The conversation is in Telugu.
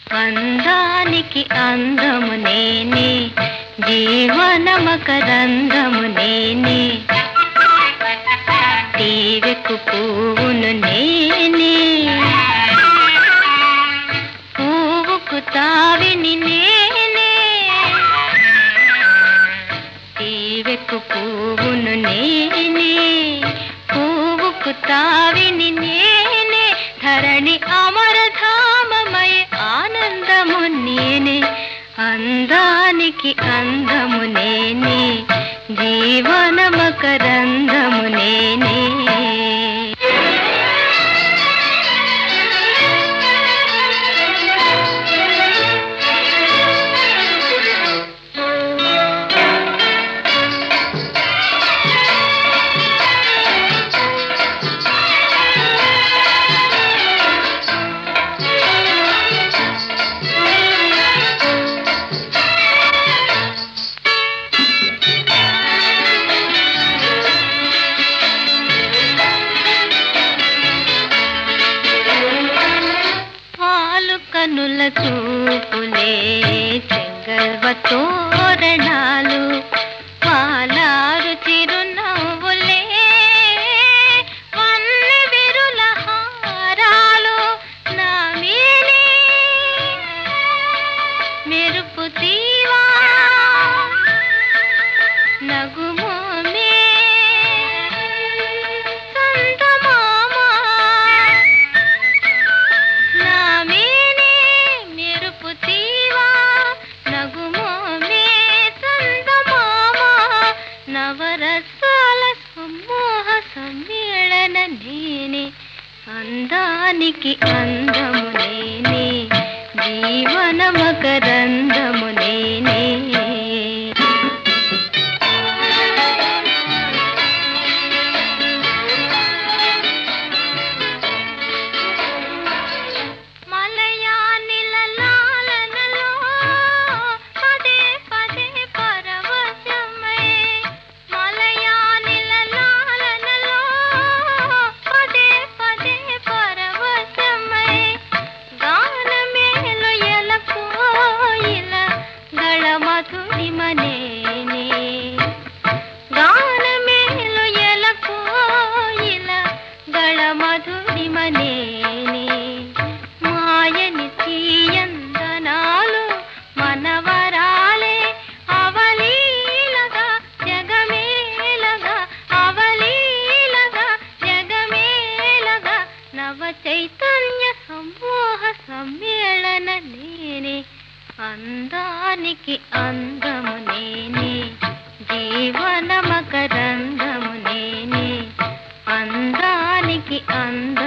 అందానికి అందము నేనే, జీవన మకరందము నేనే, తీవెకు పువ్వును నేనే, పువ్వుకు తావిని నేనే, తీవెకు పువ్వును నేనే, పువ్వుకు తావిని నేనే, ధరణి అమరధామమై ఆనందము నేనే, అందానికి అందము నేనే, జీవన మకరందము నేనే. కనుల చూపులే చెంగల్వ తోరణాలు, పాలారు చిరునవ్వులే వన్నె విరుల హారాలు, నా మేలే మెరుపు తీవా నగుమోమే సంతమామా, నా మేలే మెరుపు తీవా నగుమోమే సంతమామా, నవరసాల సమ్మోహ సమ్మేళన నేనే, అందానికి అందము నేనే, జీవన మకరందము నేనే. మాయని తీయందనాలు మనవరాలే అవలీలగా జగమేలగా, అవలీలగా జగమేలగా, నవ చైతన్య సమూహ సమ్మేళన నేనే, అందానికి అందము నేనే, జీవన మకరందము నేనే, అందానికి అందము